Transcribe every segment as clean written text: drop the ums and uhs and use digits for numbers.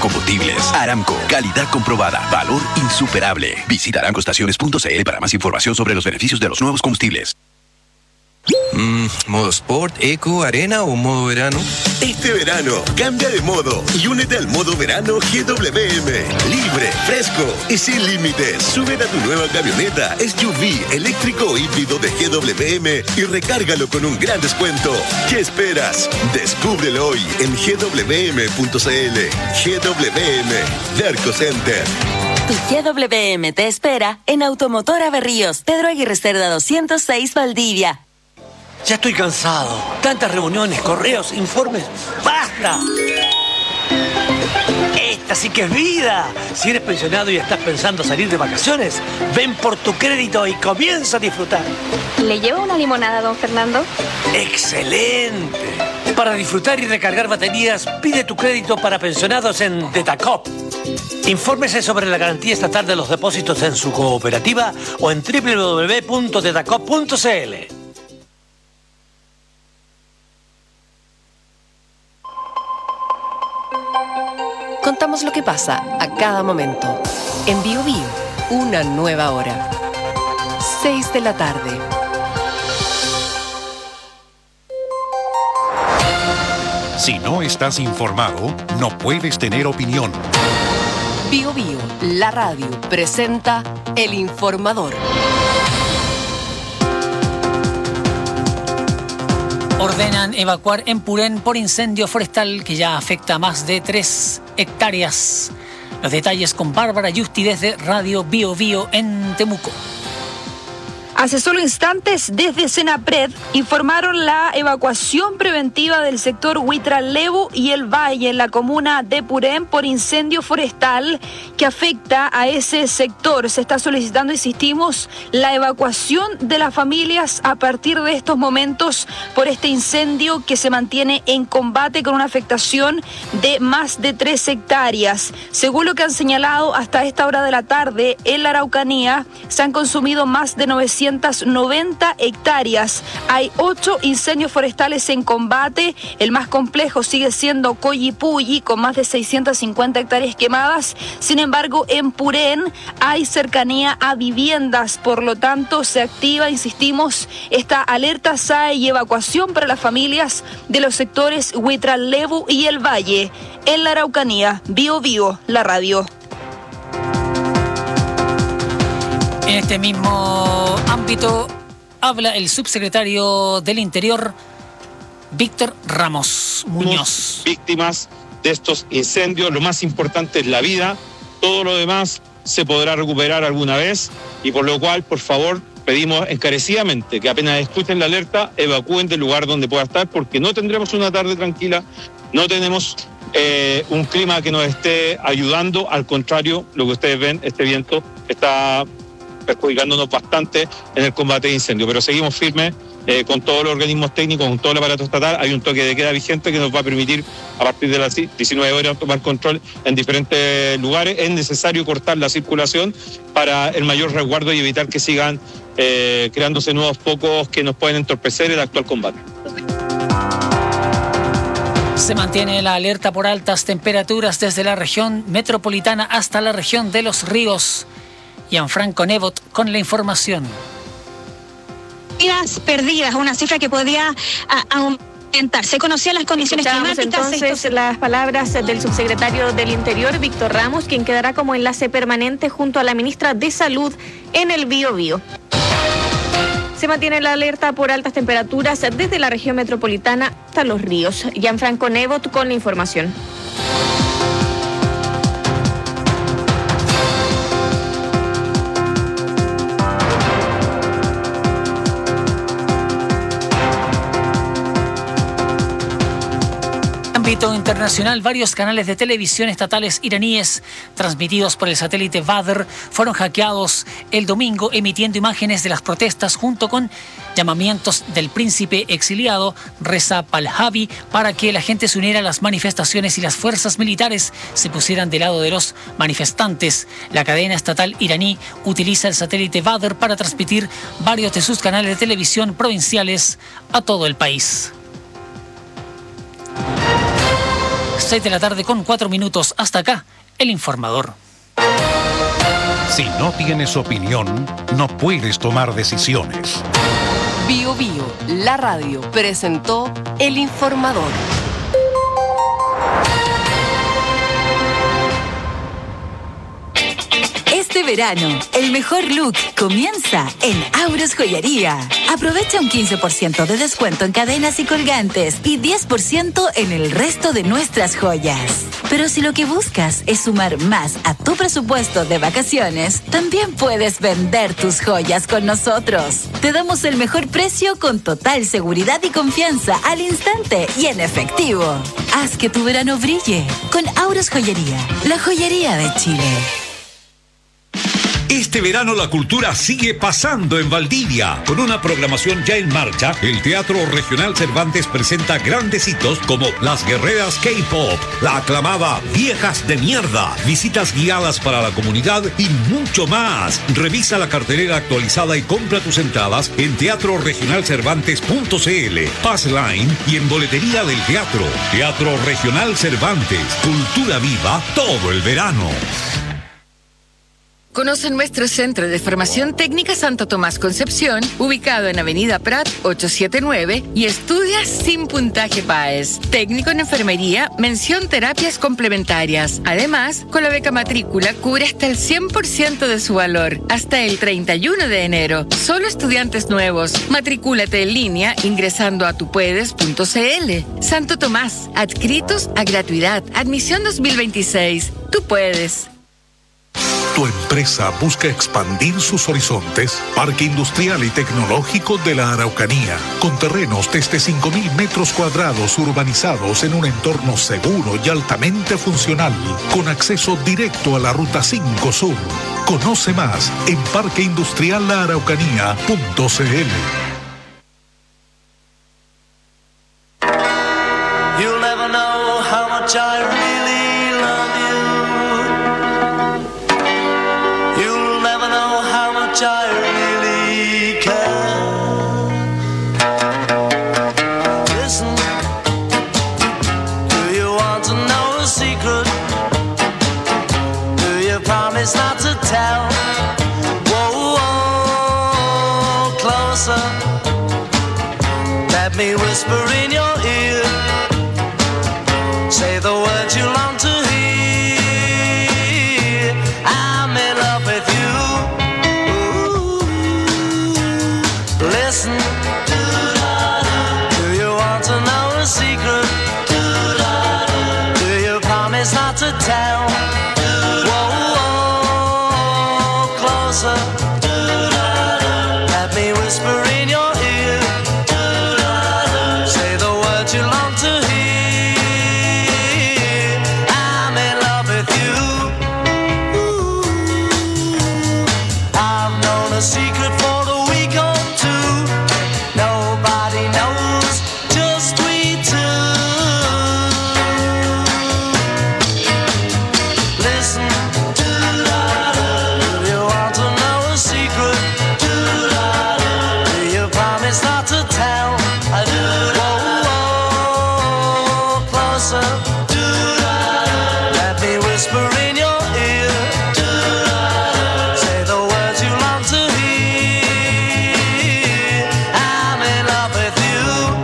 Combustibles. Aramco, calidad comprobada, valor insuperable. Visita aramcoestaciones.cl para más información sobre los beneficios de los nuevos combustibles. ¿Modo Sport, Eco, Arena o modo verano? Este verano, cambia de modo y únete al modo verano GWM. Libre, fresco y sin límites. Sube a tu nueva camioneta SUV eléctrico o híbrido de GWM y recárgalo con un gran descuento. ¿Qué esperas? Descúbrelo hoy en gwm.cl. GWM, Derco Center. Tu GWM te espera en Automotora Berríos, Pedro Aguirre Cerda 206, Valdivia. Ya estoy cansado. Tantas reuniones, correos, informes. ¡Basta! Esta sí que es vida. Si eres pensionado y estás pensando salir de vacaciones, ven por tu crédito y comienza a disfrutar. ¿Le lleva una limonada, don Fernando? ¡Excelente! Para disfrutar y recargar baterías, pide tu crédito para pensionados en Detacop. Infórmese sobre la garantía estatal de los depósitos en su cooperativa o en www.detacop.cl. Contamos lo que pasa a cada momento. En Bio Bio, una nueva hora. 6 de la tarde. Si no estás informado, no puedes tener opinión. Bio Bio, la radio, presenta El Informador. Ordenan evacuar en Purén por incendio forestal que ya afecta a más de 3 hectáreas. Los detalles con Bárbara Yusti desde Radio Bio Bio en Temuco. Hace solo instantes, desde Senapred, informaron la evacuación preventiva del sector Huitralevo y el Valle en la comuna de Purén por incendio forestal que afecta a ese sector. Se está solicitando, insistimos, la evacuación de las familias a partir de estos momentos por este incendio que se mantiene en combate con una afectación de más de 3 hectáreas. Según lo que han señalado, hasta esta hora de la tarde, en la Araucanía se han consumido más de 990 hectáreas. Hay 8 incendios forestales en combate. El más complejo sigue siendo Collipulli, con más de 650 hectáreas quemadas. Sin embargo, en Purén hay cercanía a viviendas. Por lo tanto, se activa, insistimos, esta alerta SAE y evacuación para las familias de los sectores Huitralevo y el Valle. En la Araucanía, Bio Bio, la radio. En este mismo ámbito habla el subsecretario del Interior, Víctor Ramos Muñoz. Víctimas de estos incendios, lo más importante es la vida, todo lo demás se podrá recuperar alguna vez y por lo cual, por favor, pedimos encarecidamente que apenas escuchen la alerta, evacúen del lugar donde pueda estar porque no tendremos una tarde tranquila, no tenemos un clima que nos esté ayudando, al contrario, lo que ustedes ven, este viento está perjudicándonos bastante en el combate de incendios, pero seguimos firmes con todos los organismos técnicos, con todo el aparato estatal. Hay un toque de queda vigente que nos va a permitir a partir de las 19 horas tomar control en diferentes lugares. Es necesario cortar la circulación para el mayor resguardo y evitar que sigan creándose nuevos focos que nos pueden entorpecer el actual combate. Se mantiene la alerta por altas temperaturas desde la región metropolitana hasta la región de Los Ríos. Gianfranco Nebot con la información. Vidas perdidas, una cifra que podría aumentar. Se conocían las condiciones climáticas. Entonces las palabras del subsecretario del Interior, Víctor Ramos, quien quedará como enlace permanente junto a la ministra de Salud en el Bio Bio. Se mantiene la alerta por altas temperaturas desde la región metropolitana hasta Los Ríos. Gianfranco Nebot con la información. Ámbito internacional, varios canales de televisión estatales iraníes transmitidos por el satélite Badr fueron hackeados el domingo, emitiendo imágenes de las protestas junto con llamamientos del príncipe exiliado Reza Pahlavi para que la gente se uniera a las manifestaciones y las fuerzas militares se pusieran del lado de los manifestantes. La cadena estatal iraní utiliza el satélite Badr para transmitir varios de sus canales de televisión provinciales a todo el país. 6 de la tarde con 4 minutos. Hasta acá, El Informador. Si no tienes opinión, no puedes tomar decisiones. Bio Bio, la radio, presentó El Informador. Este verano, el mejor look comienza en Auros Joyería. Aprovecha un 15% de descuento en cadenas y colgantes y 10% en el resto de nuestras joyas. Pero si lo que buscas es sumar más a tu presupuesto de vacaciones, también puedes vender tus joyas con nosotros. Te damos el mejor precio con total seguridad y confianza al instante y en efectivo. Haz que tu verano brille con Auros Joyería, la joyería de Chile. Este verano la cultura sigue pasando en Valdivia. Con una programación ya en marcha, el Teatro Regional Cervantes presenta grandes hitos como Las Guerreras K-Pop, la aclamada Viejas de Mierda, visitas guiadas para la comunidad y mucho más. Revisa la cartelera actualizada y compra tus entradas en teatroregionalcervantes.cl, Passline y en boletería del teatro. Teatro Regional Cervantes, cultura viva todo el verano. Conoce nuestro Centro de Formación Técnica Santo Tomás Concepción, ubicado en Avenida Prat 879, y estudia sin puntaje PAES. Técnico en enfermería, mención terapias complementarias. Además, con la beca matrícula cubre hasta el 100% de su valor, hasta el 31 de enero. Solo estudiantes nuevos. Matricúlate en línea ingresando a tupuedes.cl. Santo Tomás, adscritos a gratuidad. Admisión 2026. Tú puedes. ¿Tu empresa busca expandir sus horizontes? Parque Industrial y Tecnológico de la Araucanía, con terrenos desde 5.000 metros cuadrados urbanizados en un entorno seguro y altamente funcional, con acceso directo a la Ruta 5 Sur. Conoce más en parqueindustriallaaraucanía.cl. You'll never know how much I really love you. You'll never know how much I really care. Listen, do you want to know a secret? Do you promise not to tell? Whoa, whoa, closer. Let me whisper in your ear. Say the words you long to hear. I'm in love with you. Ooh. Listen. Do you want to know a secret? Do you promise not to tell? Whoa, whoa, closer. Let me whisper in your ear. Say the words you long to hear. A secret for a week or two. Nobody knows, just we two. Listen, do you want to know a secret? Do you promise not to tell? I do. Whoa, whoa, closer. Let me whisper in your ear. Say the words you long to hear. I'm in love with you.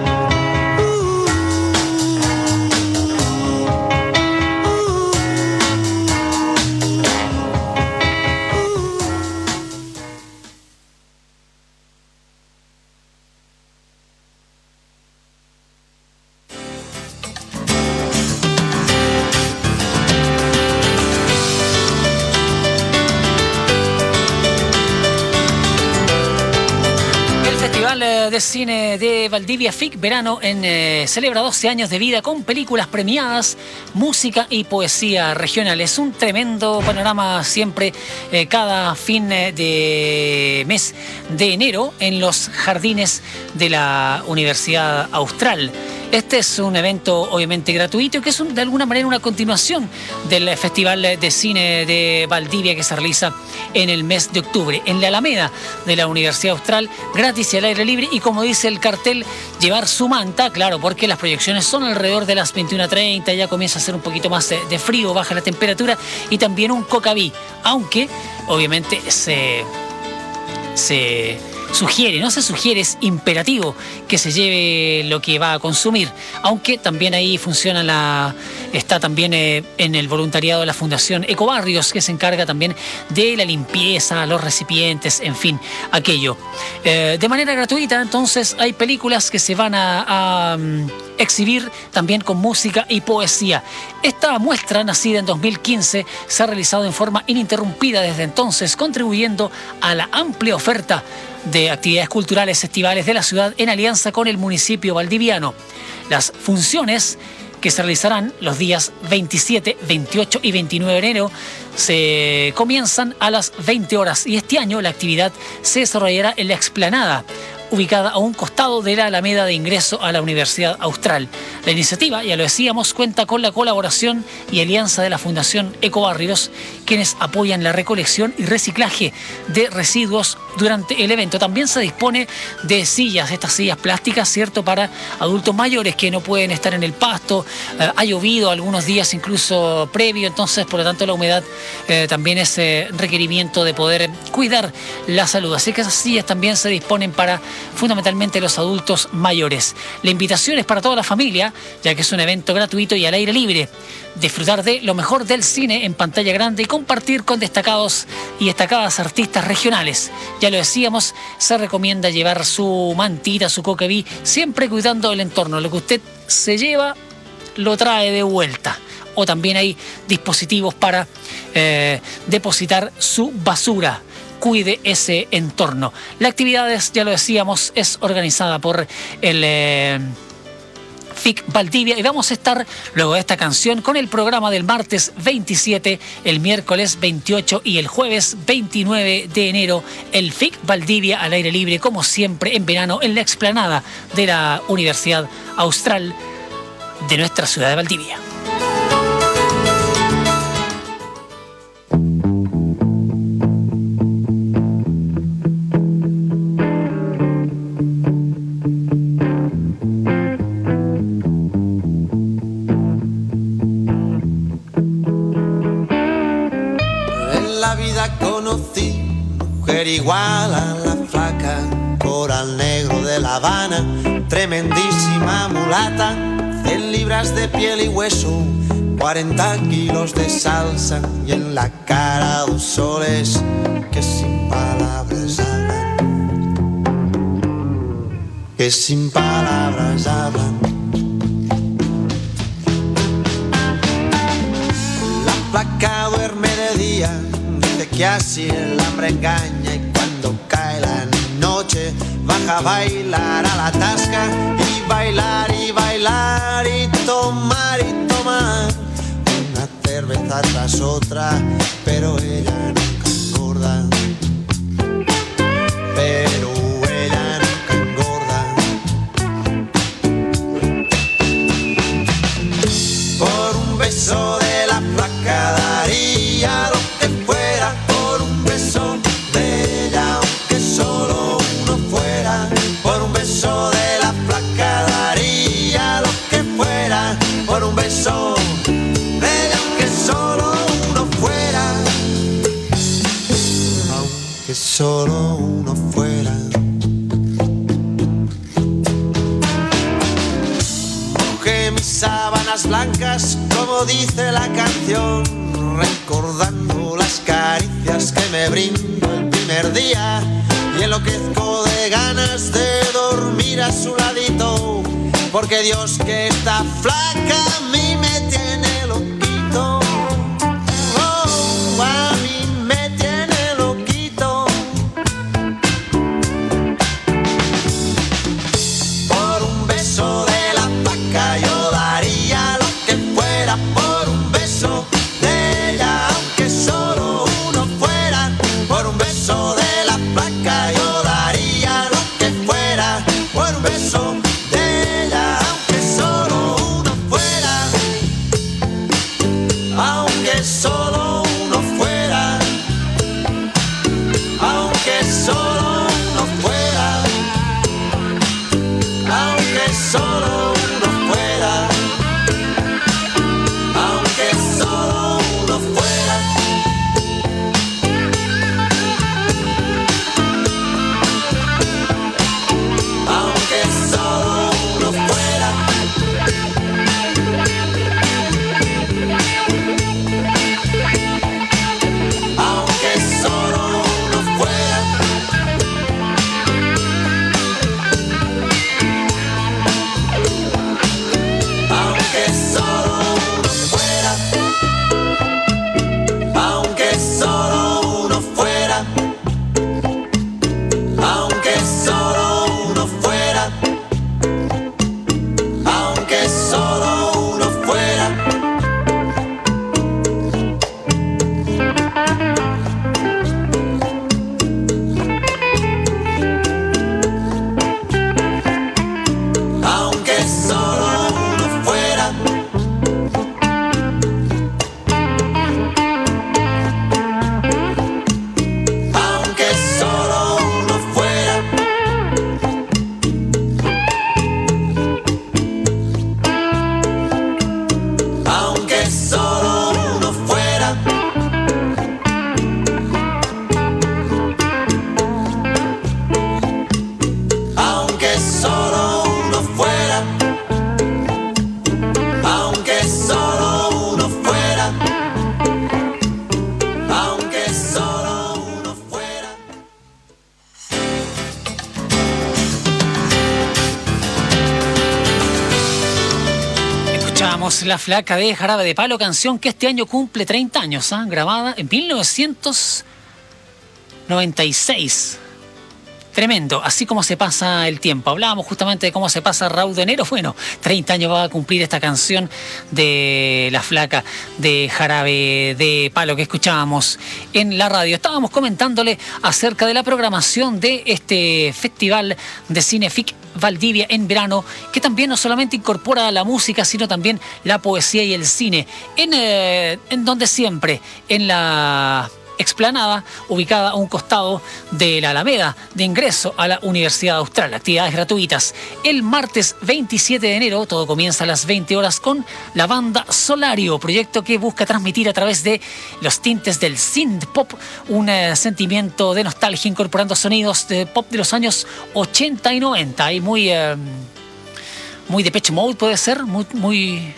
El Festival de Cine de Valdivia FIC Verano celebra 12 años de vida con películas premiadas, música y poesía regional. Es un tremendo panorama siempre cada fin de mes de enero en los jardines de la Universidad Austral. Este es un evento obviamente gratuito que es de alguna manera una continuación del Festival de Cine de Valdivia que se realiza en el mes de octubre en la Alameda de la Universidad Austral, gratis y al aire libre, y como dice el cartel, llevar su manta, claro, porque las proyecciones son alrededor de las 21:30, ya comienza a hacer un poquito más de frío, baja la temperatura, y también un cocaví, aunque obviamente se sugiere, no se sugiere, es imperativo que se lleve lo que va a consumir, aunque también ahí está también en el voluntariado de la Fundación Ecobarrios, que se encarga también de la limpieza, los recipientes, en fin, aquello. De manera gratuita, entonces, hay películas que se van a exhibir también con música y poesía. Esta muestra, nacida en 2015, se ha realizado en forma ininterrumpida desde entonces, contribuyendo a la amplia oferta de actividades culturales festivales de la ciudad en alianza con el municipio valdiviano. Las funciones que se realizarán los días 27, 28 y 29 de enero se comienzan a las 20 horas y este año la actividad se desarrollará en la explanada, ubicada a un costado de la Alameda de ingreso a la Universidad Austral. La iniciativa, ya lo decíamos, cuenta con la colaboración y alianza de la Fundación Ecobarrios, quienes apoyan la recolección y reciclaje de residuos durante el evento. También se dispone de sillas, estas sillas plásticas, ¿cierto?, para adultos mayores que no pueden estar en el pasto. Ha llovido algunos días incluso previo, entonces por lo tanto la humedad también es requerimiento de poder cuidar la salud. Así que esas sillas también se disponen para fundamentalmente los adultos mayores. La invitación es para toda la familia, ya que es un evento gratuito y al aire libre. Disfrutar de lo mejor del cine en pantalla grande y compartir con destacados y destacadas artistas regionales. Ya lo decíamos, se recomienda llevar su mantita, su coqueví, siempre cuidando el entorno. Lo que usted se lleva, lo trae de vuelta. O también hay dispositivos para depositar su basura. Cuide ese entorno. La actividad, ya lo decíamos, es organizada por el FIC Valdivia y vamos a estar luego de esta canción con el programa del martes 27, el miércoles 28 y el jueves 29 de enero, el FIC Valdivia al aire libre, como siempre en verano en la explanada de la Universidad Austral de nuestra ciudad de Valdivia. Igual a la flaca, coral negro de La Habana, tremendísima mulata, 100 libras de piel y hueso, 40 kilos de salsa y en la cara 2 soles que sin palabras hablan, que sin palabras hablan. La flaca duerme de día, dice que así el hambre engaña y cuando cae la noche baja a bailar a la tasca y bailar y bailar y tomar una cerveza tras otra, pero ella nunca engorda, pero ella nunca engorda. Por un beso de la flaca daría lo que fuera, por un beso de ella, aunque solo uno fuera. Por un beso de la flaca daría lo que fuera, por un beso de ella, aunque solo uno fuera, aunque solo uno fuera. Mojé mis sábanas blancas, como dice la canción, recordando las caricias que me brindó el primer día y enloquezco de ganas de dormir a su ladito, porque Dios que está flaca a mí me tiene loquito, oh, a mí me tiene loquito. Por un beso de la flaca yo daría lo que fuera, por un beso de ella, aunque solo uno fuera. Por un beso de la flaca yo daría lo que fuera, por un beso de ella, aunque solo solo uno fuera, aunque solo uno fuera, aunque solo uno fuera, aunque solo uno fuera, aunque solo uno fuera. La Flaca de Jarabe de Palo, canción que este año cumple 30 años, grabada en 1996. Tremendo, así como se pasa el tiempo. Hablábamos justamente de cómo se pasa Raúl de enero. Bueno, 30 años va a cumplir esta canción de La Flaca de Jarabe de Palo que escuchábamos en la radio. Estábamos comentándole acerca de la programación de este festival de cine FIC Valdivia en verano, que también no solamente incorpora la música, sino también la poesía y el cine. En donde siempre, en la explanada, ubicada a un costado de la Alameda de ingreso a la Universidad Austral. Actividades gratuitas. El martes 27 de enero, todo comienza a las 20 horas con la banda Solario, proyecto que busca transmitir a través de los tintes del synth pop un sentimiento de nostalgia, incorporando sonidos de pop de los años 80 y 90. Y muy Depeche Mode puede ser, muy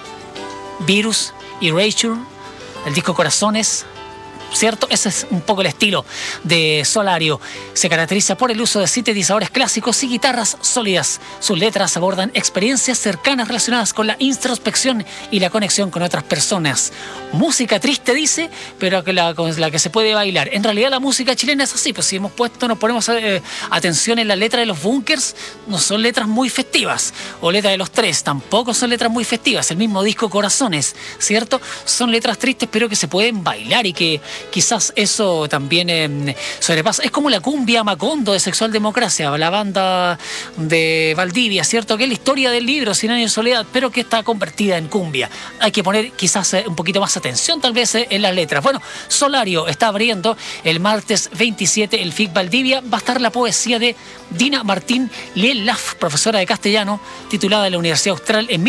Virus, Erasure, el disco Corazones, ¿cierto? Ese es un poco el estilo de Solario. Se caracteriza por el uso de sintetizadores clásicos y guitarras sólidas. Sus letras abordan experiencias cercanas relacionadas con la introspección y la conexión con otras personas. Música triste, dice, pero con la que se puede bailar. En realidad la música chilena es así, pues si nos ponemos atención en la letra de los Bunkers, no son letras muy festivas. O letra de los Tres, tampoco son letras muy festivas. El mismo disco Corazones, ¿cierto? Son letras tristes, pero que se pueden bailar y que quizás eso también sobrepasa. Es como la cumbia Macondo de Sexual Democracia, la banda de Valdivia, ¿cierto? Que es la historia del libro 100 años de soledad, pero que está convertida en cumbia. Hay que poner quizás un poquito más atención tal vez en las letras. Bueno, Solario está abriendo el martes 27 el FIC Valdivia. Va a estar la poesía de Dina Martín Lielaf, profesora de castellano, titulada en la Universidad Austral en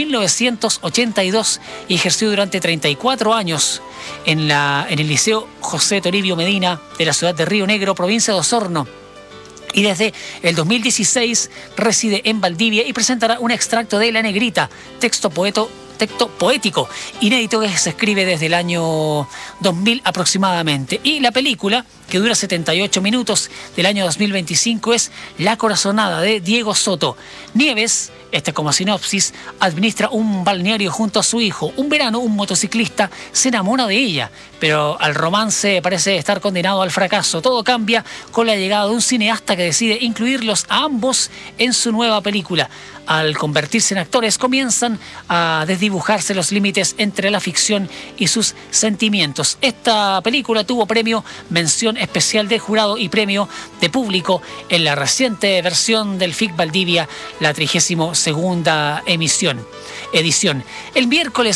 1982 y ejerció durante 34 años en el Liceo José Toribio Medina de la ciudad de Río Negro, provincia de Osorno. Y desde el 2016 reside en Valdivia y presentará un extracto de La Negrita, texto poético inédito que se escribe desde el año 2000 aproximadamente. Y la película, que dura 78 minutos, del año 2025, es La Corazonada, de Diego Soto. Nieves, como sinopsis, administra un balneario junto a su hijo. Un verano, un motociclista se enamora de ella, pero al romance parece estar condenado al fracaso. Todo cambia con la llegada de un cineasta que decide incluirlos a ambos en su nueva película. Al convertirse en actores, comienzan a desdibujarse los límites entre la ficción y sus sentimientos. Esta película tuvo premio Mención Especial de Jurado y premio de público en la reciente versión del FIC Valdivia, la 32ª edición. El miércoles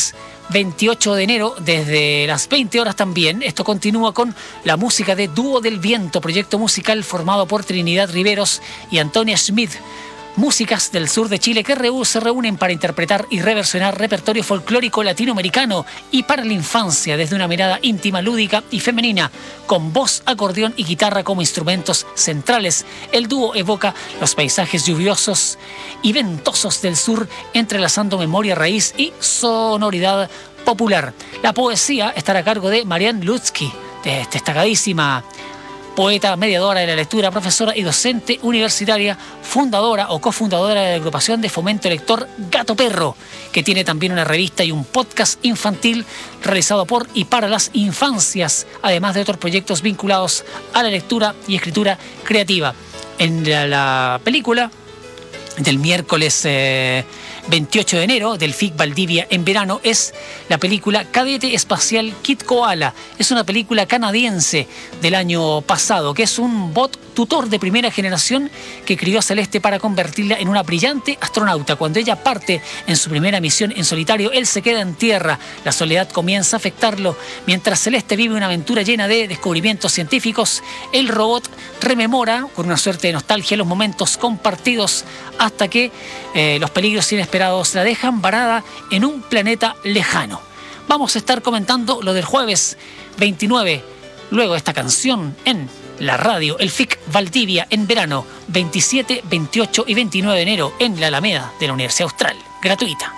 28 de enero, desde las 20 horas también. Esto continúa con la música de Dúo del Viento, proyecto musical formado por Trinidad Riveros y Antonia Schmidt. Músicas del sur de Chile que se reúnen para interpretar y reversionar repertorio folclórico latinoamericano y para la infancia desde una mirada íntima, lúdica y femenina, con voz, acordeón y guitarra como instrumentos centrales. El dúo evoca los paisajes lluviosos y ventosos del sur, entrelazando memoria raíz y sonoridad popular. La poesía estará a cargo de Marianne Lutzky, destacadísima poeta, mediadora de la lectura, profesora y docente universitaria, fundadora o cofundadora de la agrupación de fomento lector Gato Perro, que tiene también una revista y un podcast infantil realizado por y para las infancias, además de otros proyectos vinculados a la lectura y escritura creativa. En la película del miércoles 28 de enero del FIC Valdivia en verano es la película Cadete Espacial Kid Koala. Es una película canadiense del año pasado, que es un bot tutor de primera generación que crió a Celeste para convertirla en una brillante astronauta. Cuando ella parte en su primera misión en solitario, él se queda en tierra. La soledad comienza a afectarlo. Mientras Celeste vive una aventura llena de descubrimientos científicos, el robot rememora con una suerte de nostalgia los momentos compartidos hasta que los peligros inesperados la dejan varada en un planeta lejano. Vamos a estar comentando lo del jueves 29, luego de esta canción en la radio, el FIC Valdivia en verano, 27, 28 y 29 de enero en la Alameda de la Universidad Austral, gratuita.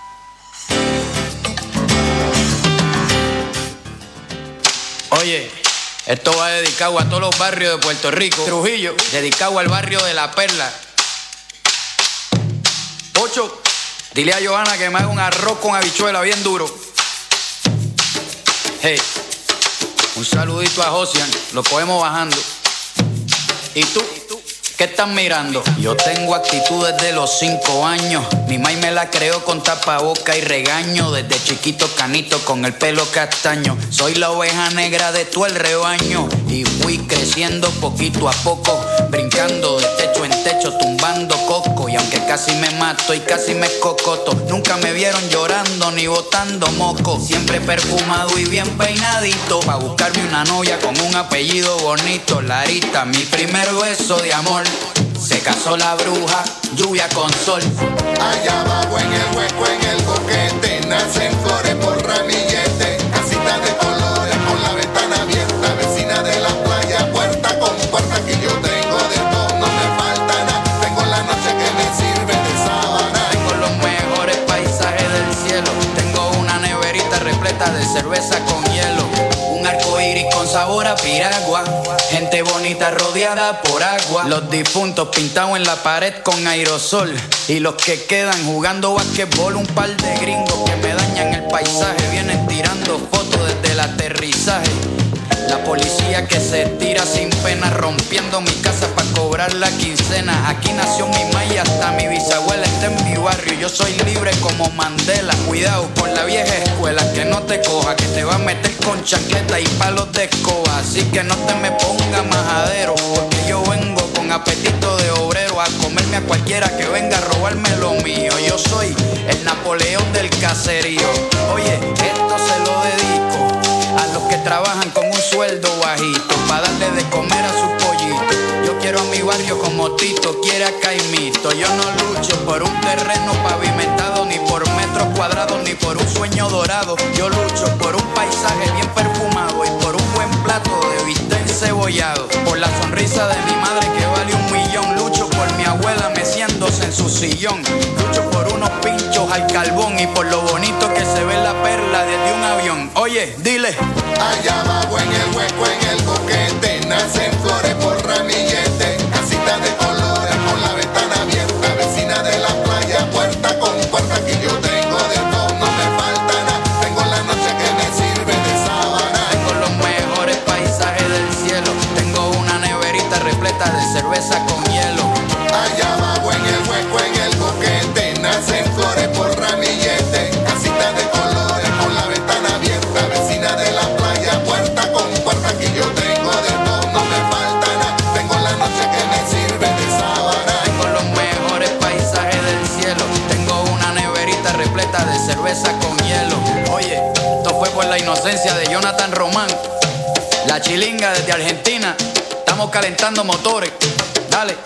Oye, esto va dedicado a todos los barrios de Puerto Rico. Trujillo, dedicado al barrio de La Perla. 8, dile a Johanna que me haga un arroz con habichuela bien duro. Hey, un saludito a Josian, lo cogemos bajando. ¿Y tú? ¿Qué estás mirando? Yo tengo actitud desde los 5 años. Mi maíz me la creó con tapaboca y regaño. Desde chiquito canito con el pelo castaño. Soy la oveja negra de todo el rebaño. Y fui creciendo poquito a poco, brincando de techo en techo, tumbando coco. Y aunque casi me mato y casi me escocoto, nunca me vieron llorando ni botando moco. Siempre perfumado y bien peinadito, pa' buscarme una novia con un apellido bonito. Larita, mi primer beso de amor. Se casó la bruja, lluvia con sol. Allá abajo en el hueco, en el boquete, nacen flores por ramillete. Casitas de colores con la ventana abierta, vecina de la playa, puerta con puerta. Que yo tengo de todo, no me falta nada. Tengo la noche que me sirve de sábana. Tengo los mejores paisajes del cielo. Tengo una neverita repleta de cerveza con hielo. Un arco iris con sabor a piragua. Gente bonita rodeada por agua. Los difuntos pintados en la pared con aerosol. Y los que quedan jugando basquetbol. Un par de gringos que me dañan el paisaje. Vienen tirando fotos desde el aterrizaje. La policía que se tira sin pena, rompiendo mi casa para cobrar la quincena. Aquí nació mi maíz, hasta mi bisabuela está en mi barrio. Yo soy libre como Mandela. Cuidado con la vieja escuela, que no te coja, que te va a meter con chancleta y palos de escoba. Así que no te me ponga majadero, porque yo vengo con apetito de obrero a comerme a cualquiera que venga a robarme lo mío. Yo soy el Napoleón del caserío. Oye, esto se lo dedico a los que trabajan con un sueldo bajito, pa' darle de comer a su pollito. Yo quiero a mi barrio como Tito quiere a Caimito. Yo no lucho por un terreno pavimentado, ni por metros cuadrados, ni por un sueño dorado. Yo lucho por un paisaje bien perfumado y por un buen plato de bistec encebollado. Por la sonrisa de mi madre que vale 1.000.000. Lucho por mi abuela meciéndose en su sillón. Lucho por unos pinchos al carbón y por lo bonito que se ve la perla desde un avión. Oye, dile. Allá abajo en el hueco, en el boquete, nacen flores por ramillete. Casitas de colores con la ventana abierta, vecina de la playa, puerta con puerta. Que yo tengo de todo, no me falta nada. Tengo la noche que me sirve de sábana. Tengo los mejores paisajes del cielo. Tengo una neverita repleta de cerveza con hielo. Allá abajo en el hueco, en el boquete, nacen flores por ramillete. Casitas de colores con la ventana abierta, vecina de la playa, puerta ausencia de Jonathan Román. La chilinga desde Argentina. Estamos calentando motores. Dale.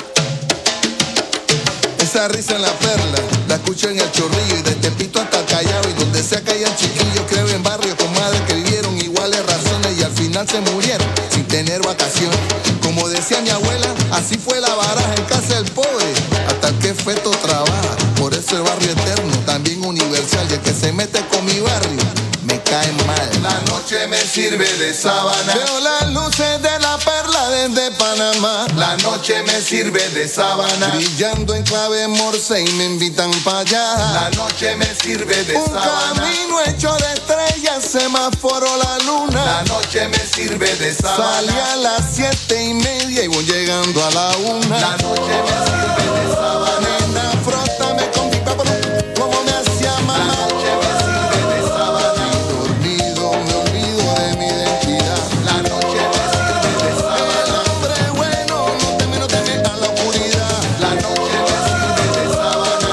Esa risa en la perla, la escucho en el Chorrillo y de Tepito hasta el Callao y donde sea que hayan chiquillos, creo en barrios con madres que vivieron iguales razones y al final se murieron sin tener vacaciones. Como decía mi abuela, así fue la baraja en casa del pobre, hasta el que feto trabaja. Por eso el barrio eterno, también universal, y el que se mete con mi barrio, me cae mal. La noche me sirve de sábana. Veo las luces de la perla desde Panamá. La noche me sirve de sábana. Brillando en clave morse y me invitan para allá. La noche me sirve de sábana. Un camino hecho de estrellas, semáforo la luna. La noche me sirve de sábana. Salí a las 7:30 y voy llegando a la 1. La noche me sirve de sábana. Nena, frótame con mi papá, como me hacía mamá. La noche me sirve de sábana. Dormido me olvido de mi identidad. La noche me sirve de sábana. El hombre bueno no teme a la oscuridad. La noche me sirve de sábana.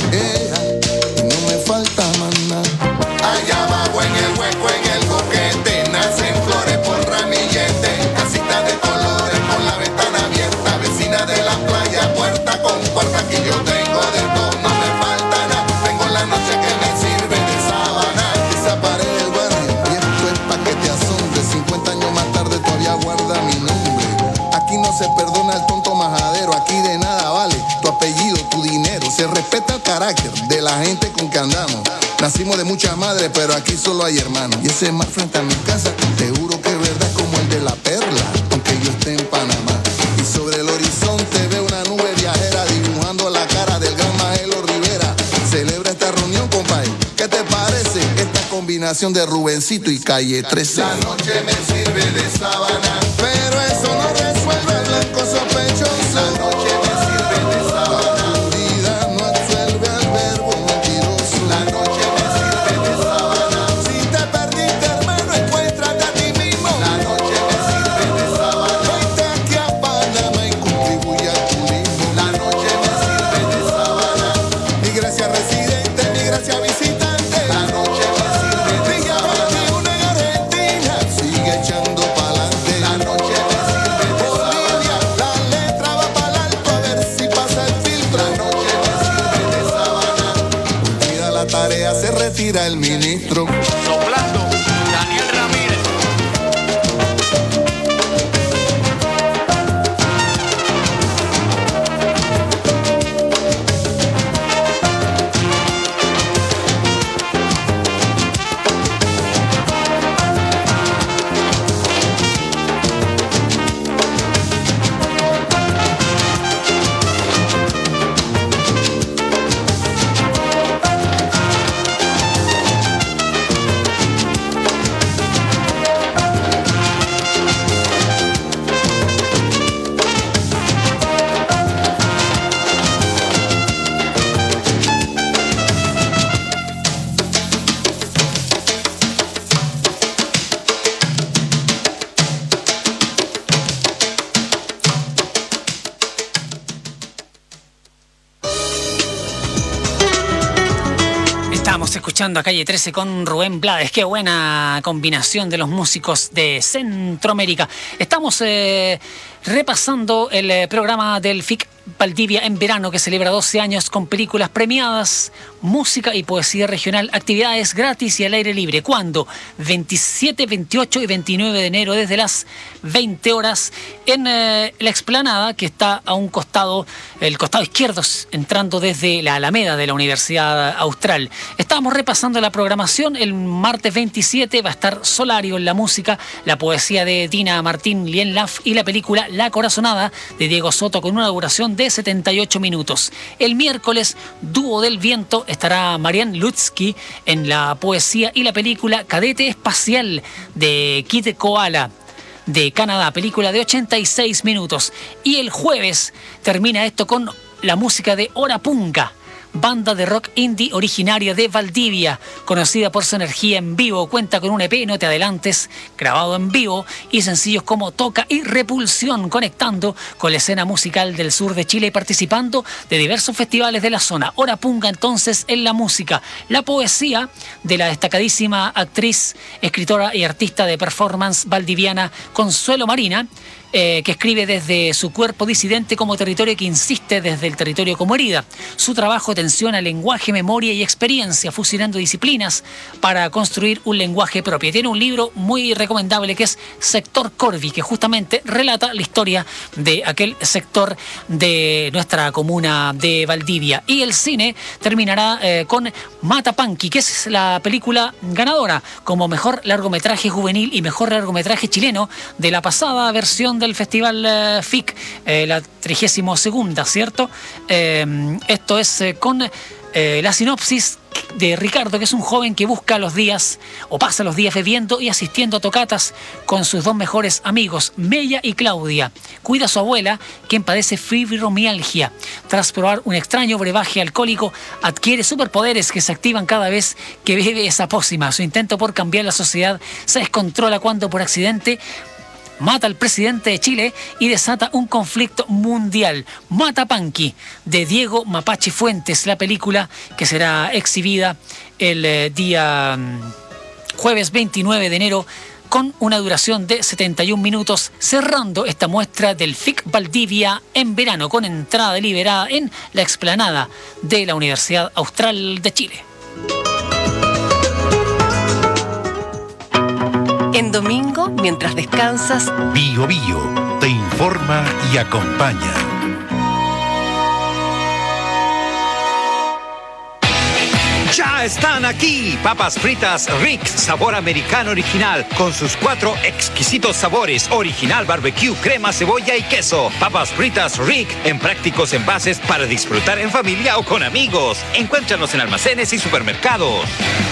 Y no me falta más nada. Allá abajo en el hueco, en el boquete, nacen flores por ramillete. Casitas de colores con la ventana abierta. Vecina de la playa, puerta con puerta. Aquí yo tengo de todo, no me falta nada. Tengo la noche que me sirve de sábana. Esa pared del barrio, y esto es pa' que te asombre. 50 años más tarde todavía guarda mi nombre. Aquí no se perdona el tonto majadero. Aquí de nada vale tu apellido, tu dinero. Se respeta el carácter de la gente con que andamos. Nacimos de muchas madres, pero aquí solo hay hermanos. Y ese mar frente a mi casa, te juro que es verdad como el de la perla, aunque yo esté en Panamá. Y sobre el horizonte veo una nube viajera dibujando la cara del gran Majelo Rivera. Celebra esta reunión, compadre. ¿Qué te parece esta combinación de Rubencito y Calle 13? La noche me sirve de sábana, pero eso no resuelve el blanco sospechoso. La noche me sirve de sábana. Tu vida no absuelve al verbo mentiroso. La noche me sirve de sábana. Si te perdiste, hermano, encuéntrate a ti mismo. La noche me sirve de sábana. Vente aquí a Panamá y contribuye al turismo. La noche me sirve de sábana. Mi gracia residente, mi gracia visitante. La noche me sirve de sábana. Una en Argentina sigue echando pa'lante. La noche me sirve de Bolivia, la letra va pa'l alto a ver si pasa el filtro. La noche me sirve de sábana. Mira la tarea, se retira el ministro. Soplando, Daniel Ramírez. Estamos escuchando a Calle 13 con Rubén Blades. Qué buena combinación de los músicos de Centroamérica. Estamos repasando el programa del FIC Valdivia en verano, que celebra 12 años con películas premiadas, música y poesía regional, actividades gratis y al aire libre. ¿Cuándo? 27, 28 y 29 de enero desde las 20 horas en la explanada que está a un costado, el costado izquierdo, entrando desde la Alameda de la Universidad Austral. Estamos repasando la programación. El martes 27 va a estar Solario en la música, la poesía de Dina Martín Lienlaf y la película La Corazonada de Diego Soto con una duración de 78 minutos. El miércoles, Dúo del Viento, estará Marianne Lutsky en la poesía y la película Cadete Espacial de Kid Koala de Canadá, película de 86 minutos. Y el jueves termina esto con la música de Hora Punga, banda de rock indie originaria de Valdivia, conocida por su energía en vivo. Cuenta con un EP, No Te Adelantes, grabado en vivo, y sencillos como Toca y Repulsión, conectando con la escena musical del sur de Chile y participando de diversos festivales de la zona. Hora punga entonces en la música. La poesía de la destacadísima actriz, escritora y artista de performance valdiviana Consuelo Marina, que escribe desde su cuerpo disidente como territorio que insiste desde el territorio como herida. Su trabajo tensiona lenguaje, memoria y experiencia, fusionando disciplinas para construir un lenguaje propio. Tiene un libro muy recomendable que es Sector Corvi, que justamente relata la historia de aquel sector de nuestra comuna de Valdivia. Y el cine terminará con Matapanqui, que es la película ganadora como mejor largometraje juvenil y mejor largometraje chileno de la pasada versión del Festival FIC, la 32ª, ¿cierto? Esto es con la sinopsis de Ricardo, que es un joven que busca los días, o pasa los días bebiendo y asistiendo a tocatas con sus dos mejores amigos, Mella y Claudia. Cuida a su abuela, quien padece fibromialgia. Tras probar un extraño brebaje alcohólico, adquiere superpoderes que se activan cada vez que bebe esa pócima. Su intento por cambiar la sociedad se descontrola cuando por accidente mata al presidente de Chile y desata un conflicto mundial. Matapanqui, de Diego Mapache Fuentes, la película que será exhibida el día jueves 29 de enero con una duración de 71 minutos, cerrando esta muestra del FIC Valdivia en verano, con entrada deliberada en la explanada de la Universidad Austral de Chile. En domingo, mientras descansas, Bio Bio te informa y acompaña. Ya están aquí papas fritas Rick sabor americano original con sus 4 exquisitos sabores: original, barbecue, crema, cebolla y queso. Papas fritas Rick en prácticos envases para disfrutar en familia o con amigos. Encuéntranos en almacenes y supermercados.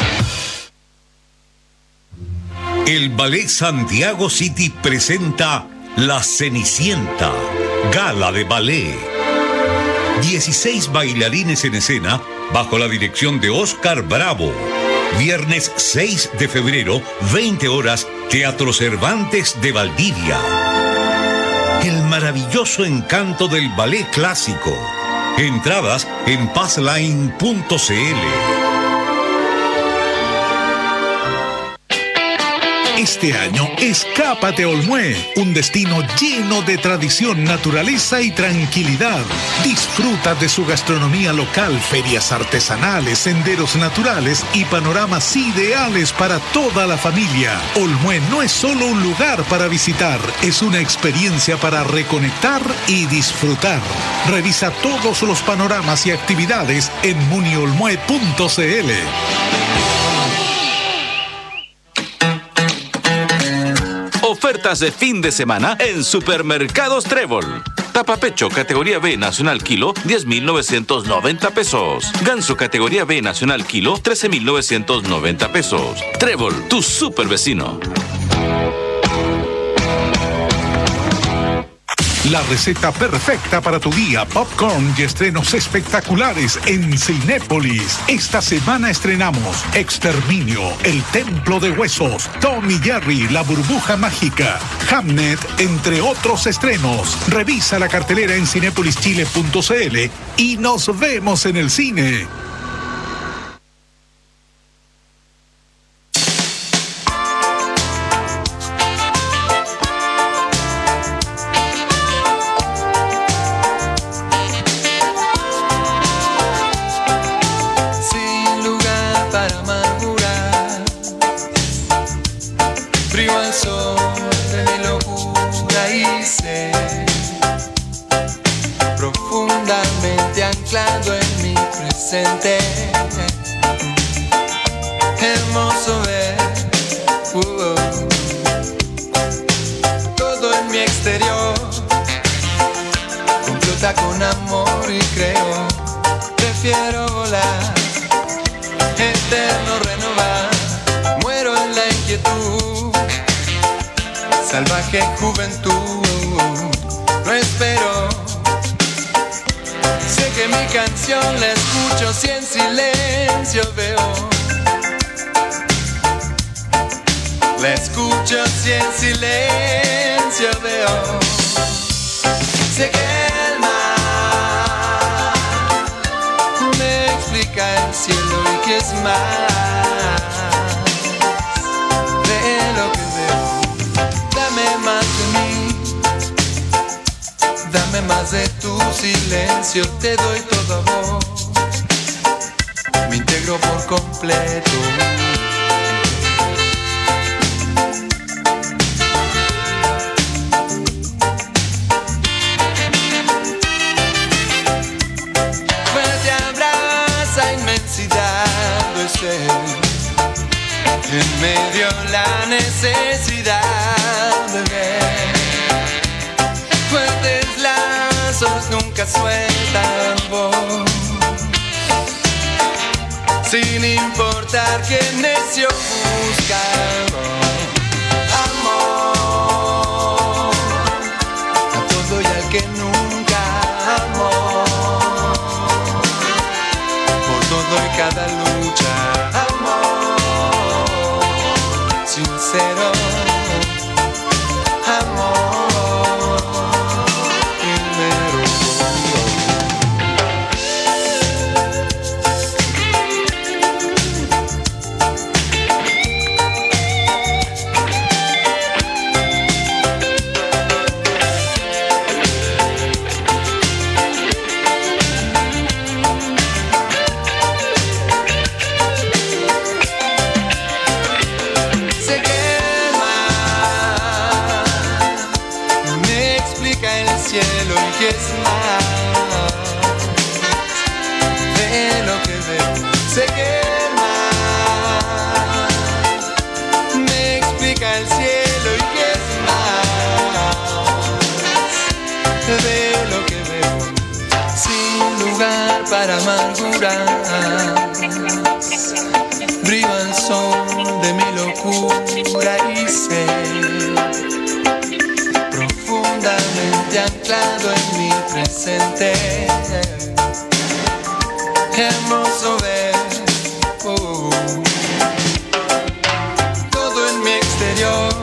El Ballet Santiago City presenta La Cenicienta, gala de ballet. 16 bailarines en escena bajo la dirección de Oscar Bravo. Viernes 6 de febrero, 20 horas, Teatro Cervantes de Valdivia. El maravilloso encanto del ballet clásico. Entradas en passline.cl. Este año, escápate a Olmué, un destino lleno de tradición, naturaleza y tranquilidad. Disfruta de su gastronomía local, ferias artesanales, senderos naturales y panoramas ideales para toda la familia. Olmué no es solo un lugar para visitar, es una experiencia para reconectar y disfrutar. Revisa todos los panoramas y actividades en muniolmue.cl. Ofertas de fin de semana en Supermercados Trébol. Tapa pecho categoría B nacional kilo, 10.990 pesos. Ganso categoría B nacional kilo, 13.990 pesos. Trébol, tu super vecino. La receta perfecta para tu día, popcorn y estrenos espectaculares en Cinépolis. Esta semana estrenamos Exterminio, El Templo de Huesos, Tom y Jerry, La Burbuja Mágica, Hamnet, entre otros estrenos. Revisa la cartelera en cinepolischile.cl y nos vemos en el cine. Hermoso ver todo en mi exterior complota con amor y creo prefiero volar, eterno renovar, muero en la inquietud, salvaje juventud, no espero. Sé que mi canción la escucho si en silencio veo. La escucho si en silencio veo. Sé que el mar me explica el cielo y que es más de lo que veo. Dame más de mí, dame más de tu silencio. Te doy todo a vos, me integro por completo. En medio la necesidad de ver. Fuertes lazos nunca sueltan voz, sin importar qué necio busca. Amor a todo y al que nunca amó, por todo y cada lucha. Sincero, amor, primero. Es más de lo que veo. Sé que el mar me explica el cielo y que es más de lo que veo. Sin lugar para amarguras, brilla el sol de mi locura y sé profundamente anclado en mi presente. Hermoso ver todo en mi exterior,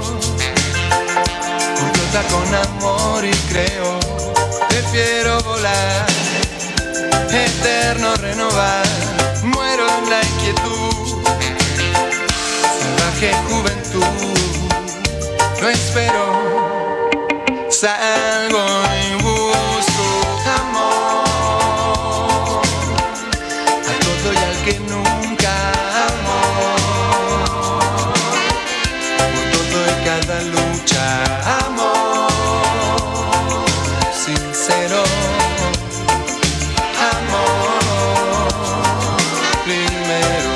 flota con amor y creo. Prefiero volar, eterno renovar. Muero en la inquietud, salvaje juventud. No espero, salgo y busco amor a todo y al que nunca amó, por todo y cada lucha. Amor sincero, amor primero.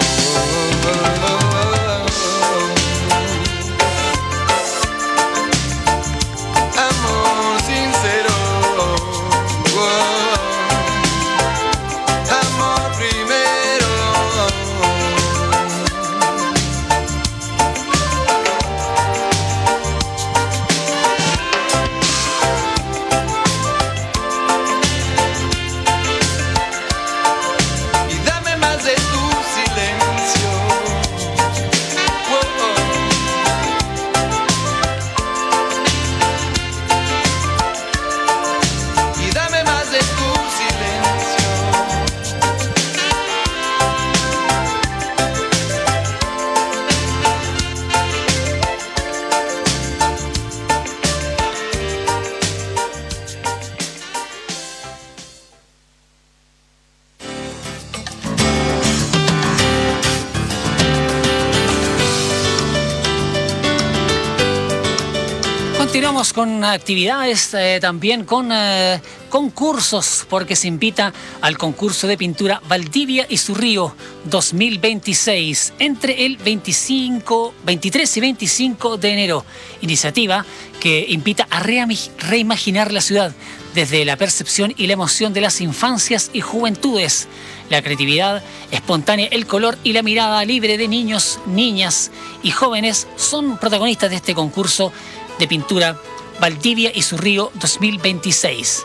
Continuamos con actividades, también con concursos, porque se invita al concurso de pintura Valdivia y su río 2026 entre el 23 y 25 de enero. Iniciativa que invita a reimaginar la ciudad desde la percepción y la emoción de las infancias y juventudes. La creatividad espontánea, el color y la mirada libre de niños, niñas y jóvenes son protagonistas de este concurso de pintura Valdivia y su río 2026.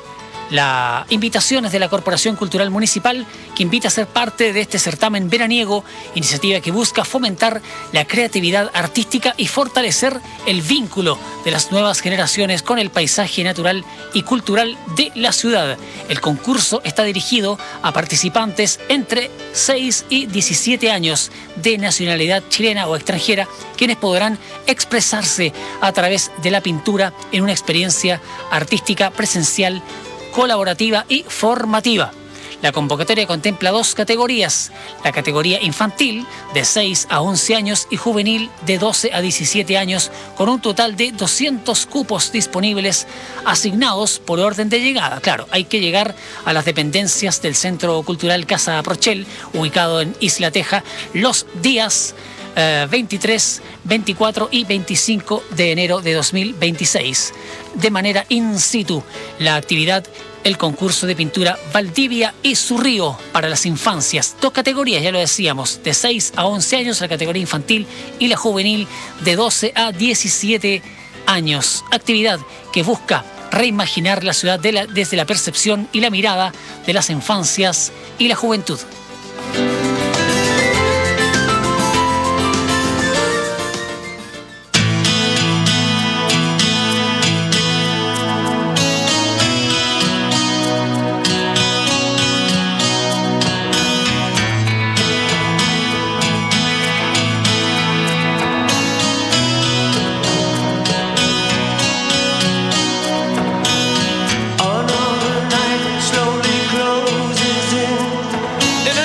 La invitación es de la Corporación Cultural Municipal, que invita a ser parte de este certamen veraniego, iniciativa que busca fomentar la creatividad artística y fortalecer el vínculo de las nuevas generaciones con el paisaje natural y cultural de la ciudad. El concurso está dirigido a participantes entre 6 y 17 años de nacionalidad chilena o extranjera, quienes podrán expresarse a través de la pintura en una experiencia artística presencial, colaborativa y formativa. La convocatoria contempla 2 categorías: la categoría infantil de 6 a 11 años y juvenil de 12 a 17 años, con un total de 200 cupos disponibles asignados por orden de llegada. Claro, hay que llegar a las dependencias del Centro Cultural Casa Prochel, ubicado en Isla Teja, los días 23, 24 y 25 de enero de 2026. De manera in situ, la actividad, el concurso de pintura Valdivia y su río para las infancias. 2 categorías, ya lo decíamos, de 6 a 11 años, la categoría infantil, y la juvenil de 12 a 17 años. Actividad que busca reimaginar la ciudad desde la percepción y la mirada de las infancias y la juventud. Another night slowly closes in, and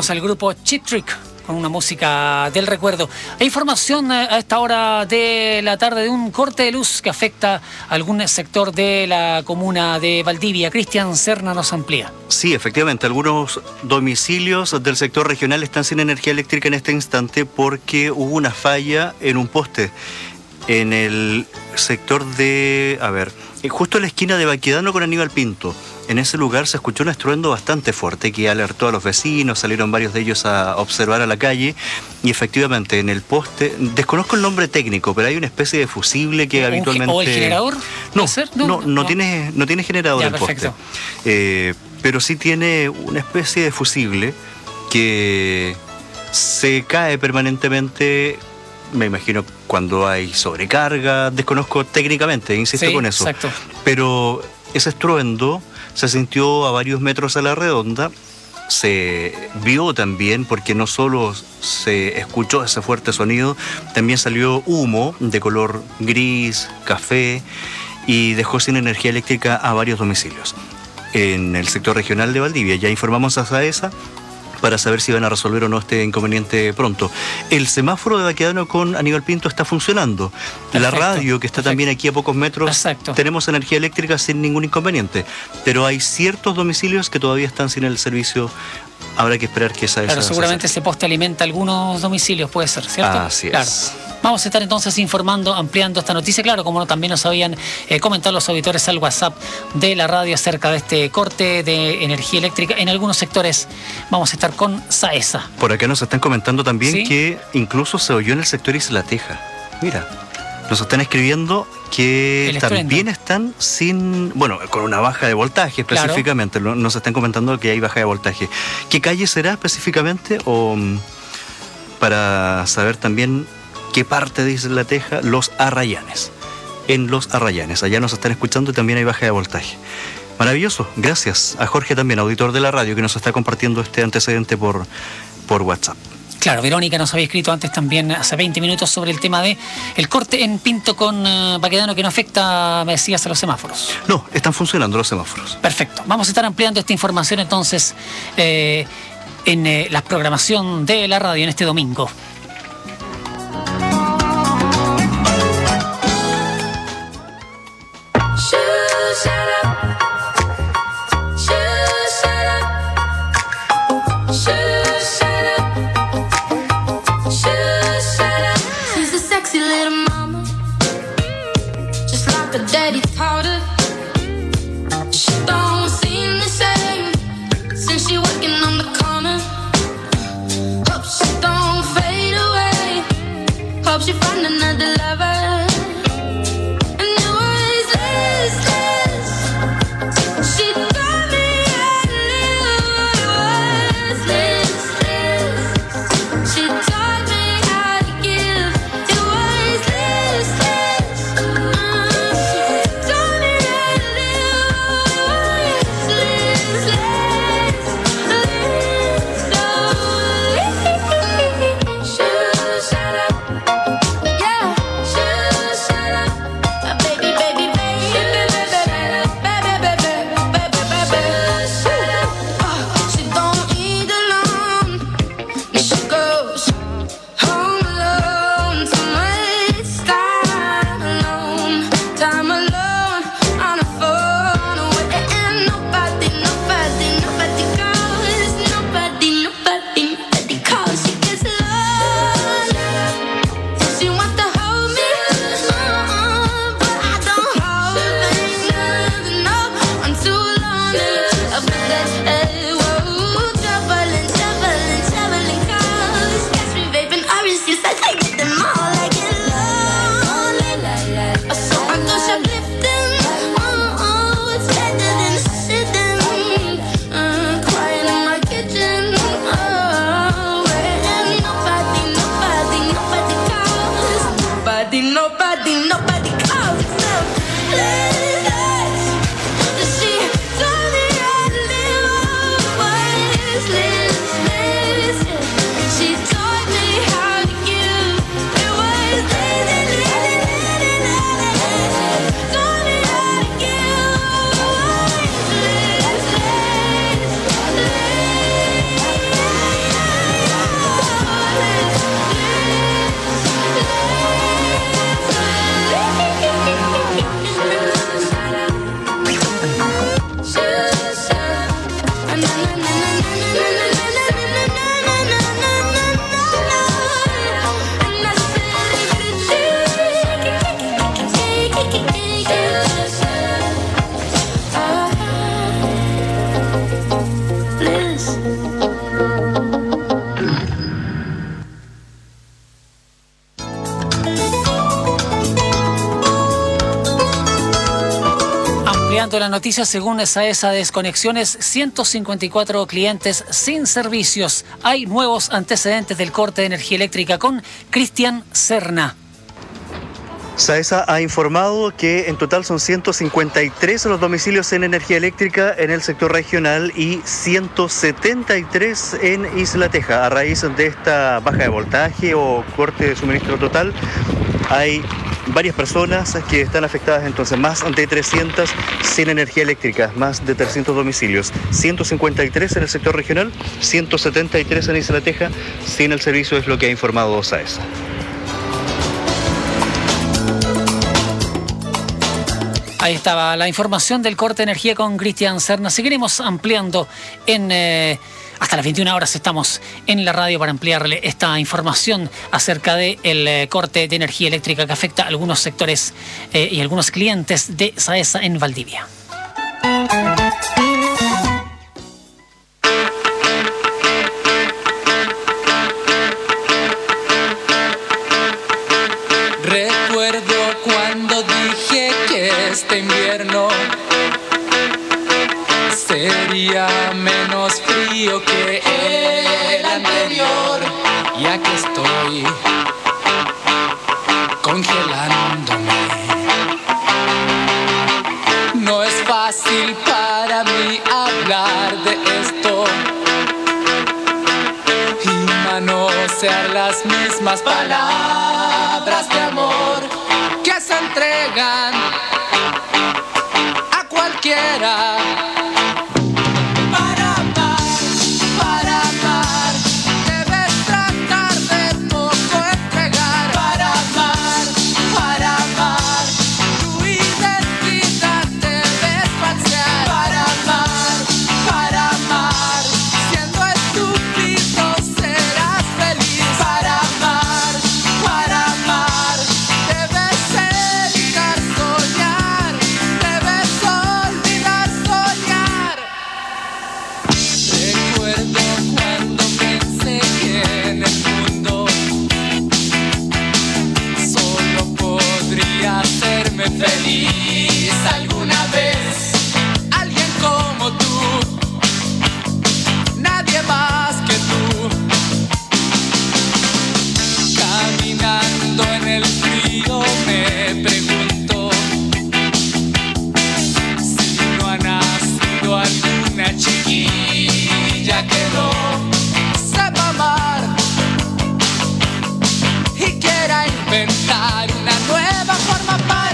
Escuchamos al grupo Cheap Trick con una música del recuerdo. Hay información a esta hora de la tarde de un corte de luz que afecta a algún sector de la comuna de Valdivia. Cristian Serna nos amplía. Sí, efectivamente, algunos domicilios del sector regional están sin energía eléctrica en este instante porque hubo una falla en un poste en el sector de, justo en la esquina de Baquedano con Aníbal Pinto. En ese lugar se escuchó un estruendo bastante fuerte que alertó a los vecinos, salieron varios de ellos a observar a la calle y efectivamente en el poste, desconozco el nombre técnico, pero hay una especie de fusible que habitualmente... ¿O el generador? No tiene generador ya, el perfecto. Poste, pero sí tiene una especie de fusible que se cae permanentemente, me imagino cuando hay sobrecarga, desconozco técnicamente, insisto con eso. Exacto. Pero ese estruendo se sintió a varios metros a la redonda, se vio también, porque no solo se escuchó ese fuerte sonido, también salió humo de color gris, café, y dejó sin energía eléctrica a varios domicilios. En el sector regional de Valdivia ya informamos a SAESA para saber si van a resolver o no este inconveniente pronto. El semáforo de Baquedano con Aníbal Pinto está funcionando. La radio, que está también aquí a pocos metros, tenemos energía eléctrica sin ningún inconveniente. Pero hay ciertos domicilios que todavía están sin el servicio. Habrá que esperar que esa... Claro, seguramente ese poste alimenta algunos domicilios, puede ser, ¿cierto? Así claro. es. Vamos a estar entonces informando, ampliando esta noticia. Claro, como también nos habían comentado los auditores al WhatsApp de la radio acerca de este corte de energía eléctrica en algunos sectores. Vamos a estar con SAESA. Por acá nos están comentando también que incluso se oyó en el sector Isla Teja. Mira, nos están escribiendo que también están con una baja de voltaje específicamente. Claro. Nos están comentando que hay baja de voltaje. ¿Qué calle será específicamente? O para saber también qué parte de Isla Teja, Los Arrayanes. En Los Arrayanes, allá nos están escuchando y también hay baja de voltaje. Maravilloso, gracias a Jorge también, auditor de la radio, que nos está compartiendo este antecedente por WhatsApp. Claro, Verónica nos había escrito antes también, hace 20 minutos, sobre el tema de el corte en Pinto con Baquedano que no afecta, me decías, a los semáforos. No, están funcionando los semáforos. Perfecto. Vamos a estar ampliando esta información entonces en la programación de la radio en este domingo. Daddy taught her. She don't seem the same since she working on the corner. Hope she don't fade away. Hope she find another lover. And it was listless. She taught me how to live. It was listless. She taught me how to give. It was listless. Yeah. Ampliando la noticia, según SAESA Desconexiones, 154 clientes sin servicios. Hay nuevos antecedentes del corte de energía eléctrica con Cristian Serna. SAESA ha informado que en total son 153 los domicilios en energía eléctrica en el sector regional y 173 en Isla Teja. A raíz de esta baja de voltaje o corte de suministro total, hay varias personas que están afectadas, entonces más de 300 sin energía eléctrica, más de 300 domicilios, 153 en el sector regional, 173 en Isla Teja sin el servicio, es lo que ha informado SAESA. Ahí estaba la información del corte de energía con Cristian Serna. Seguiremos ampliando hasta las 21 horas estamos en la radio para ampliarle esta información acerca del corte de energía eléctrica que afecta a algunos sectores y algunos clientes de SAESA en Valdivia. Recuerdo cuando dije que este invierno sería menos frío que el anterior, y aquí estoy congelándome. No es fácil para mí hablar de esto y manosear las mismas palabras de amor que se entregan a cualquiera. Feliz alguna vez, alguien como tú, nadie más que tú, caminando en el frío me pregunto si no ha nacido alguna chiquilla que no sepa amar y quiera inventar una nueva forma para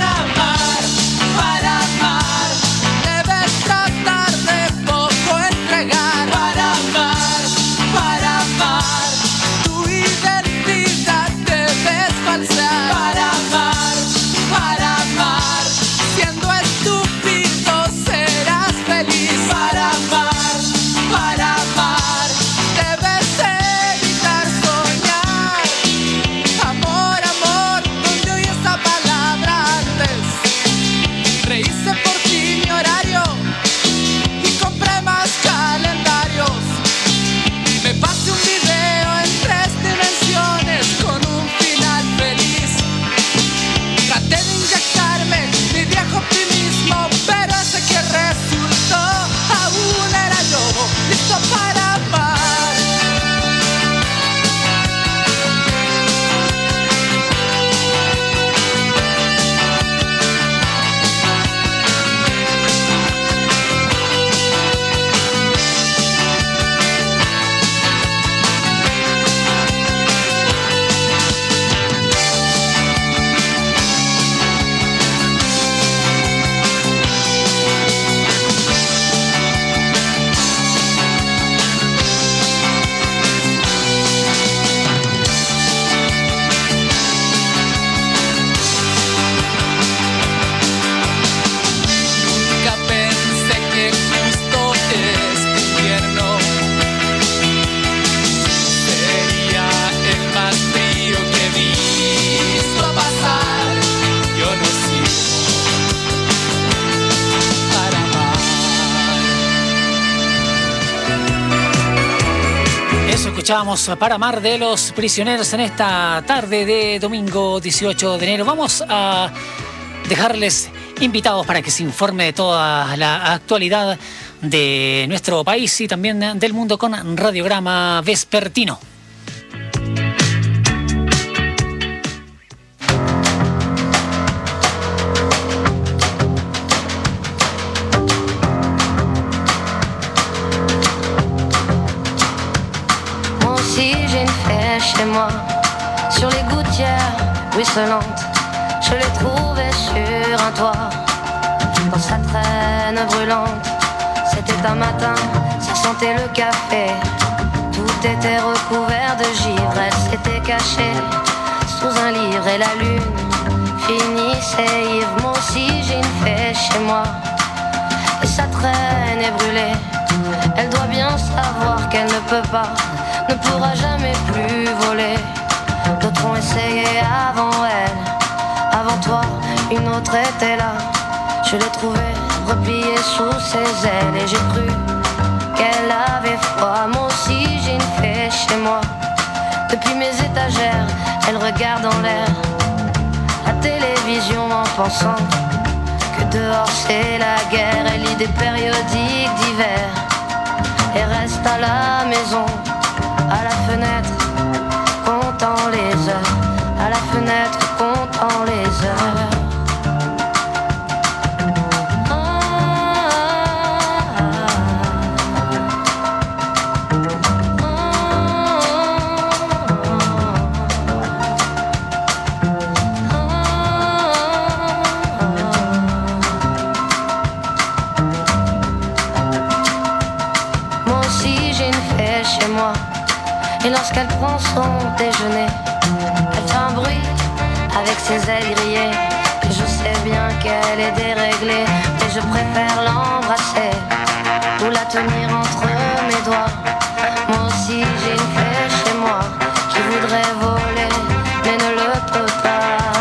Escuchamos Para Amar de Los Prisioneros en esta tarde de domingo 18 de enero. Vamos a dejarles invitados para que se informe de toda la actualidad de nuestro país y también del mundo con Radiograma Vespertino. Chez moi, sur les gouttières ruisselantes, je l'ai trouvé sur un toit, dans sa traîne brûlante. C'était un matin, ça sentait le café, tout était recouvert de givre. Elle s'était cachée sous un livre et la lune finissait ivre. Moi aussi j'ai une fée chez moi, et sa traîne est brûlée. Elle doit bien savoir qu'elle ne peut pas, ne pourra jamais plus voler. D'autres ont essayé avant elle, avant toi, une autre était là. Je l'ai trouvée repliée sous ses ailes et j'ai cru qu'elle avait froid. Moi aussi j'ai une fée chez moi, depuis mes étagères, elle regarde en l'air la télévision en pensant que dehors c'est la guerre. Elle lit des périodiques d'hiver et reste à la maison, à la fenêtre, comptant les heures, à la fenêtre, comptant les heures. Et lorsqu'elle prend son déjeuner, elle fait un bruit avec ses ailes grillées. Et je sais bien qu'elle est déréglée, mais je préfère l'embrasser ou la tenir entre mes doigts. Moi aussi j'ai une fée chez moi qui voudrait voler, mais ne le peut pas.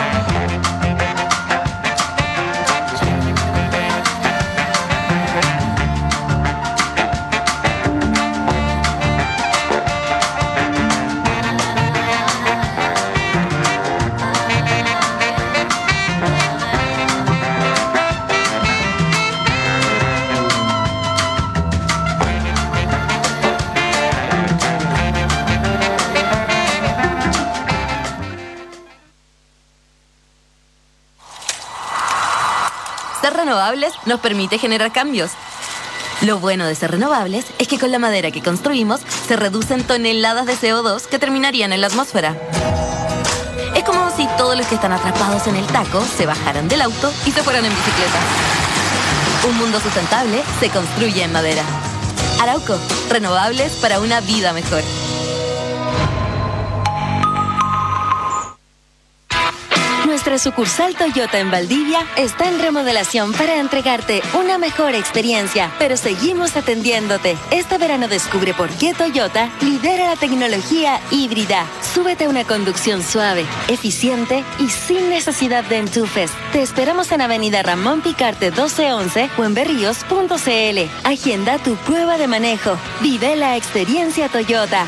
Renovables nos permite generar cambios. Lo bueno de ser renovables es que con la madera que construimos se reducen toneladas de CO2 que terminarían en la atmósfera. Es como si todos los que están atrapados en el taco se bajaran del auto y se fueran en bicicleta. Un mundo sustentable se construye en madera. Arauco, renovables para una vida mejor. Nuestra sucursal Toyota en Valdivia está en remodelación para entregarte una mejor experiencia, pero seguimos atendiéndote. Este verano descubre por qué Toyota lidera la tecnología híbrida. Súbete a una conducción suave, eficiente y sin necesidad de enchufes. Te esperamos en Avenida Ramón Picarte 1211 o en berríos.cl. Agenda tu prueba de manejo. Vive la experiencia Toyota.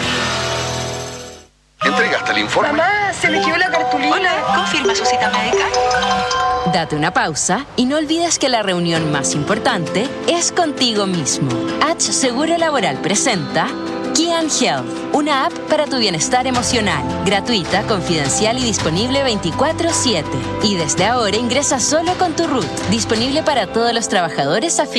¿Entregaste el informe? Mamá, se me quedó la cartulina. Hola, ¿confirma su cita médica? Date una pausa y no olvides que la reunión más importante es contigo mismo. H Seguro Laboral presenta Kian Health, una app para tu bienestar emocional, gratuita, confidencial y disponible 24/7. Y desde ahora ingresa solo con tu RUT, disponible para todos los trabajadores afiliados.